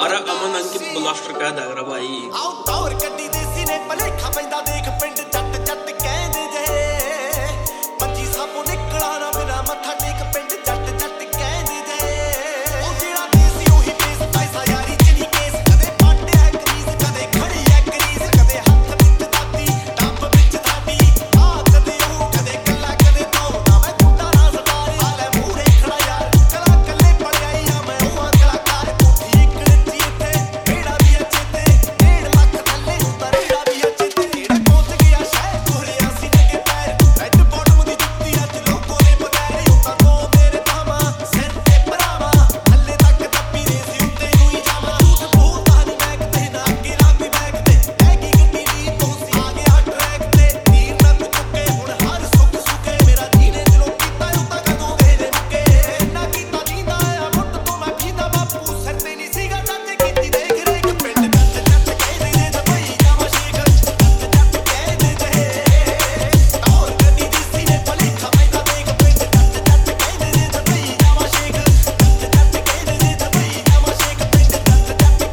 ਪਰ ਅਮਨ ਅੰਕਿਤ ਬਲਾਸਟਰ ਕਹਿ ਦਗਰਾ ਭਾਈ ਆਉ ਤੌਰ ਕੱਢੀ ਦੇਸੀ ਨੇ ਭਲੇਖਾ ਪੈਂਦਾ ਦੇਖ ਪਿੰਡ ਜੱਟ ਜੱਟ ਕਹਿੰਦੇ ਜੇ ਮੰਜੀ ਸਾਪੋਂ ਨਿਕਲਾ ਨਾ ਬਿਨਾ ਮੱਥਾ ਟੇਕ ਪਿੰਡ ਜੱਟ ਜੱਟ ਕਹਿੰਦੇ ਜੇ ਉਹ ਜਿਹੜਾ ਦੇਸੀ ਉਹੀ ਪੇਸ ਪੈਸਾ ਯਾਰੀ ਚ ਨਹੀਂ ਕੇਸ ਕਦੇ ਪਾਟਿਆ ਕਰੀਜ਼ ਕਦੇ ਖੜੀ ਐ ਕਰੀਜ਼ ਕਦੇ ਹੱਥ ਵਿੱਚ ਦਾਤੀ ਟੱਬ ਵਿੱਚ ਦਾਤੀ ਆ ਕਦੇ ਉਹ ਕਦੇ ਕੱਲਾ ਕਦੇ ਦੋ ਨਾ ਮੈਂ ਕੁੱਤਾ ਨਾ ਸਤਾਰੇ ਆ ਲੈ ਮੂਹਰੇ ਖੜਾ ਯਾਰ ਕਲਾ ਕੱਲੇ ਪੜਿਆਈ ਆ ਮੈਂ ਉਹ ਕਲਾਕਾਰ ਕੋਠੀ ਇੱਕ ਰੱਜੀ ਇੱਥੇ ਮੇਰਾ ਵੀ ਅੱਛੇ ਤੇ 1.5 ਲੱਖ ਥੱਲੇ ਹੁੰਦਾ ਮੇਰਾ ਵੀ ਅੱਛੇ ਤੇ ਜਿਹੜਾ ਪਹੁੰਚ ਗਿਆ ਸ਼ਹਿਰ ਕੋਰਿਆ ਸੀ ਨਗੇ ਪੈਰ ਰੈੱਡ ਬਾਟਮ ਦੀ ਜੁੱਤੀ ਅੱਜ ਲੋਕੋ ਦੇ ਬਗੈਰ ਉੱਤਾ ਤੋਂ ਮੇਰੇ ਤਾਵਾ ਸਿਰ ਤੇ ਭਰਾਵਾ ਹੱਲੇ ਤੱਕ ਦੱਬੀ ਦੇ ਸੀ ਉੱਤੇ ਨੂੰ ਹੀ ਜਾਵਾਂ ਝੂਠ ਬੋਲਦਾ ਨਹੀਂ ਮੈਂ ਕਿਤੇ ਨਾ ਅੱਗੇ ਲਾਂਦੀ ਬੈਗ ਤੇ ਹੈਗੀ ਗੱਡੀ ਦੀ ਤੁਸੀਂ ਆ ਗਿਆ ਟਰੈਕ ਤੇ ਤੀਰ ਨੱਕ ਚੁੱਕੇ ਹੁਣ ਹਰ ਸੁੱਖ ਸੁੱਕੇ ਮੇਰਾ ਜੀਨੇ ਦਿਲੋਂ ਕੀਤਾ ਉਤਾ ਕਦੋਂ ਵੇਲੇ ਮੁੱਕੇ ਨਾ ਕੀਤਾ ਜੀਂਦਾ ਆ ਮੁੱਢ ਤੋਂ ਮੈਂ ਜੀਂਦਾ ਬਾਪੂ ਸਿਰ ਤੇ ਨਹੀਂ ਸੀਗਾ ਚਾਚੇ ਕੀਤੀ ਦੇਖ ਰੇਖ ਪਿੰਡ ਜੱਟ ਜੱਟ ਕਹਿੰਦੇ ਨੇ ਦੁਬਈ ਜਾਵਾਂ ਸ਼ੇਖ ਜੱਟ ਜੱਟ ਕਹਿੰਦੇ ਜੇ ਤੌਰ ਗੱਡੀ ਦੀ ਸੀ ਨੇ ਭਲੇਖਾ ਪੈਂਦਾ ਦੇਖ ਪਿੰਡ ਜੱਟ ਜੱਟ ਕਹਿੰਦੇ ਨੇ ਦੁਬਈ ਜਾਵਾਂ ਸ਼ੇਖ ਜੱਟ ਜੱਟ ਕਹਿੰਦੇ ਨੇ ਦੁਬਈ ਜਾਵਾਂ ਸ਼ੇਖ ਪਿੰਡ ਜੱਟ ਜੱਟ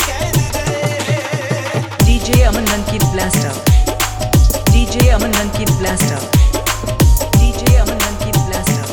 ਕਹਿੰਦੇ ਜੇ DJ Aman Ankit Blaster. DJ Aman Ankit Blaster. DJ Aman Ankit Blaster.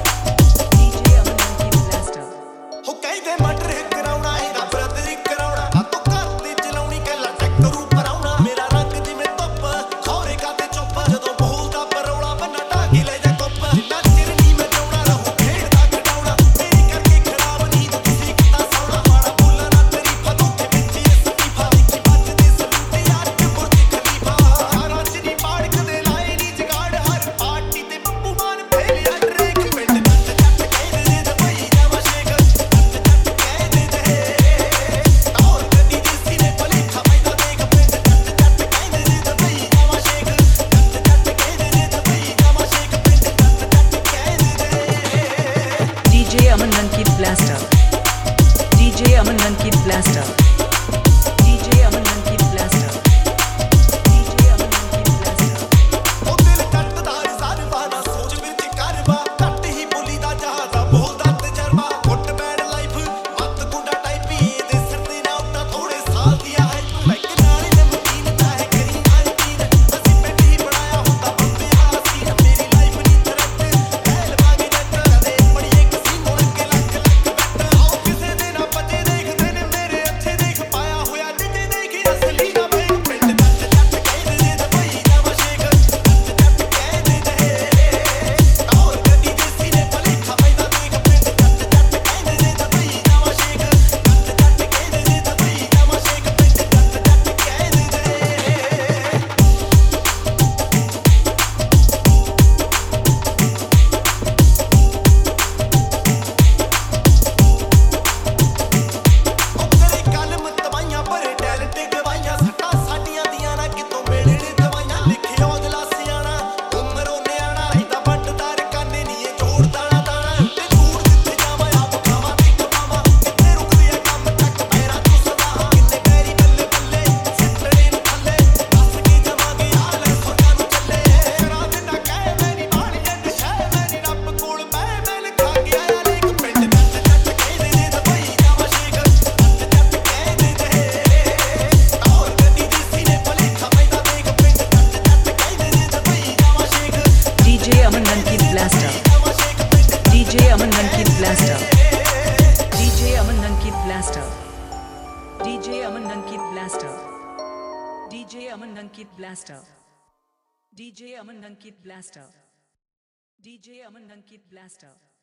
DJ Aman Ankit Blaster. ਹੋ ਕਹਿੰਦੇ ਮਟਰ ਕਰਾਉਣਾ ਇਹਦਾ ਬ੍ਰਦਰ ਕਰਾਉਣਾ ਆ ਤੂੰ ਘਰ ਤੇ ਚਲਾਉਣੀ ਕਹਿਲਾ ਟਰੈਕਟਰੂ ਪਰਾਉਣਾ ਮੇਰਾ ਰੰਗ ਜਿਵੇਂ ਧੁੱਪ ਖੌਰੇ ਕਾਤੇ ਚੁੱਪ ਜਦੋਂ ਬੋਲਦਾ ਪਰੌਲਾ ਬੰਨਾ ਢਾਕੇ ਲੈ ਜਾ ਕੁੱਪ ਜਿੰਨਾ ਚਿਰ ਨਹੀਂ ਮੈਂ ਜਾਉਣਾ ਰਹੂ ਖੇਡਦਾ ਖਡਾਉਣਾ ਮੇਰੀ ਕਰਕੇ ਖਰਾਬ ਨੀਂਦ ਤੁਸੀਂ ਕਿੱਦਾਂ ਸੌਣਾ ਮਾੜਾ ਬੋਲਾਂ ਨਾ ਤਰੀਫਾ ਧੋਖੇ ਵਿੱਚ ਇਸਤੀਫਾ ਦੇਖੀ ਵੱਜਦੇ ਸਲੂਟੇ ਯਾਰ ਤੇ ਬੁਰਜ ਖਲੀਫਾ ਸਾਰਾ ਚ ਨਹੀਂ ਪਾੜ ਕਦੇ ਲਾਏ ਨਹੀਂ ਜਗਾੜ ਹਰ ਪਾਰਟੀ ਤੇ ਬੱਬੂ ਮਾਨ ਫੇਲਿਆ ਟਰੇਕ ਪਿੰਡ ਜੱਟ ਜੱਟ ਕਹਿੰਦੇ ਨੇ ਦੁਬਈ ਜਾਵਾਂ ਸ਼ੇਖ ਜੱਟ ਜੱਟ ਕਹਿੰਦੇ ਜੇ ਤੌਰ ਗੱਡੀ ਦੀ ਸੀ ਨੇ ਭਲੇਖਾ ਪੈਂਦਾ ਦੇਖ ਪਿੰਡ ਜੱਟ ਜੱਟ ਕਹਿੰਦੇ ਨੇ ਦੁਬਈ ਜਾਵਾਂ ਸ਼ੇਖ ਜੱਟ ਜੱਟ ਕਹਿੰਦੇ ਨੇ ਦੁਬਈ ਜਾਵਾਂ ਸ਼ੇਖ ਪਿੰਡ ਜੱਟ ਜੱਟ ਕਹਿੰਦੇ ਜੇ DJ Aman Ankit Blaster. DJ Aman Ankit Blaster. DJ Aman Ankit Blaster. DJ Aman Ankit Blaster. ਉਹ ਦਿਲ ਕੱਟਦਾ ਸਰਵਾ ਨਾ ਸੋਚ ਵਿੱਚ ਕਰਵਾ ਘੱਟ ਹੀ ਬੋਲੀ ਦਾ ਜਹਾਜ਼ਾ ਬੋਲਦਾ ਤਜਰਬਾ ਗੁੱਟ ਬੈਡ ਲਾਈਫ ਮੱਤ ਗੁੰਡਾ ਟਾਈਪੀ ਇਹਦੇ ਸਿਰ ਤੇ ਨਾ ਉੱਤਾ ਥੋੜੇ ਸਾਲ ਦੀ ਆ ਲਾਈਕ ਨਾਲੇ ਨਮਕੀਨ ਤਾਂ ਹੈ ਕਰੀ ਆਈਕੀਨ ਅਸੀਂ ਪਿੰਡ ਹੀ ਬਣਾਇਆ ਹੁੰਦਾ ਬੰਦੇ ਆ ਅਸੀਂ ਮੇਰੀ ਲਾਈਫ ਨਹੀਂ ਥਰੈਟ ਹੈਲ ਵਾਂਗੇ ਜੱਟ ਕਦੇ ਬੜੀ ਇੱਕ ਸੀ ਮੁੜ ਕੇ ਲੱਖ ਲੱਖ ਬੈਠ ਆਓ ਕਿਸੇ ਦੇ ਨਾ ਬੱਜੇ ਦੇਖਦੇ ਨੇ ਮੇਰੇ ਅੱਛੇ ਦੇਖ ਪਾਇਆ ਹੋਇਆ ਜਿੱਦੇ ਦੇਖੀ ਅਸਲੀ ਨਾ ਵੇਖ ਪਿੰਡ ਜੱਟ ਜੱਟ ਕਹਿੰਦੇ ਨੇ ਦੁਬਈ ਜਾਵਾਂ ਸ਼ੇਖ ਜੱਟ ਜੱਟ ਕਹਿੰਦੇ ਜੇ ਤੌਰ ਗੱਡੀ ਦੀ ਸੀ ਨੇ ਭਲੇਖਾ ਪੈਂਦਾ ਦੇਖ ਪਿੰਡ ਜੱਟ ਜੱਟ ਕਹਿੰਦੇ ਨੇ ਦੁਬਈ ਜਾਵਾਂ ਸ਼ੇਖ ਜੱਟ ਜੱਟ ਕਹਿੰਦੇ ਨੇ ਦੁਬਈ ਜਾਵਾਂ ਸ਼ੇਖ ਪਿੰਡ ਜੱਟ ਜੱਟ ਕਹਿੰਦੇ ਕਰੇ ਕਲਮ ਤਵਾਈਆਂ ਭਰੇ ਟੈਲੈਂਟ ਗਵਾਈਆਂ ਸੱਟਾਂ ਸਾਡੀਆਂ ਦੀਆਂ ਨਾ ਕਿਤੋਂ ਮੇਲੇ ਨੇ ਦਵਾਈਆਂ ਲਿਖਿਓ ਅਗਲਾ ਸਿਆਣਾ ਉਮਰੋਂ ਨਿਆਣਾ ਰਹਿੰਦਾ ਵੰਡਦਾਰ ਕਾਨੇ ਨੀ ਇਹ ਜੋੜਦਾ ਨਾ ਦਾਣਾ ਤੇ ਦੂਰ ਜਿੱਥੇ ਜਾਵਾਂ ਆਪ ਖਾਵਾਂ ਤੇ ਕਮਾਵਾਂ ਕਿੱਥੇ ਰੁਕਦੇ ਆ ਕੰਮ ਚੱਕ ਪੈਰਾਂ ਤੋਂ ਸਦਾ ਕਿੰਨੇ ਪੈਰੀ ਬੱਲੇ ਬੱਲੇ ਸਿੱਟੜੇ ਨੂੰ ਥੱਲੇ ਦੱਸ ਕੇ ਜਾਵਾਂਗੇ ਆ ਲੈ ਸੋਨਾ ਨੂੰ ਚੱਲੇ ਕਰਾਂ ਦੇ ਨਾ ਕਹਿ ਮੇਰੀ ਬਾਣੀ ਐਂਡ ਸ਼ਹਿ ਮੇਰੀ ਰੱਬ ਕੋਲ ਮੈਂ ਲਿਖਾ ਕੇ ਆਇਆ ਲੇਖ ਪਿੰਡ ਜੱਟ ਜੱਟ ਕਹਿੰਦੇ ਨੇ ਦੁਬਈ ਜਾਵਾਂ ਸ਼ੇਖ ਜੱਟ ਜੱਟ ਕਹਿੰਦੇ ਜੇ ਤੌਰ ਗੱਡੀ ਦੀ ਸੀ ਨੇ ਭਲੇਖਾ ਪੈਂਦਾ ਦੇਖ ਪਿੰਡ ਜੱਟ ਜੱਟ ਕਹਿੰਦੇ ਨੇ ਦੁਬਈ ਜਾਵਾਂ Sheikh DJ Aman Ankit Blaster. ਜਾਵਾਂ ਸ਼ੇਖ ਪਿੰਡ DJ Aman Ankit Blaster. DJ Aman Ankit Blaster. DJ Aman Ankit Blaster. DJ Aman Ankit Blaster. DJ Aman Ankit Blaster. DJ Aman Ankit Blaster.